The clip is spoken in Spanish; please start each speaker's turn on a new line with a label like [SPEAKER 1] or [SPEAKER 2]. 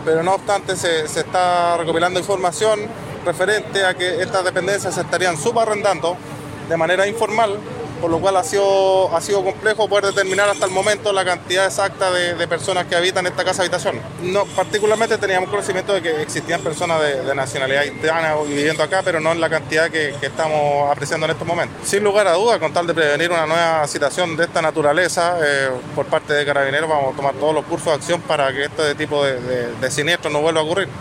[SPEAKER 1] pero no obstante se está recopilando información referente a que estas dependencias se estarían subarrendando de manera informal, por lo cual ha sido complejo poder determinar hasta el momento la cantidad exacta de personas que habitan esta casa habitación. No, particularmente teníamos conocimiento de que existían personas de nacionalidad haitiana viviendo acá, pero no en la cantidad que estamos apreciando en estos momentos. Sin lugar a dudas, con tal de prevenir una nueva situación de esta naturaleza, por parte de Carabineros vamos a tomar todos los cursos de acción para que este tipo de siniestros no vuelva a ocurrir.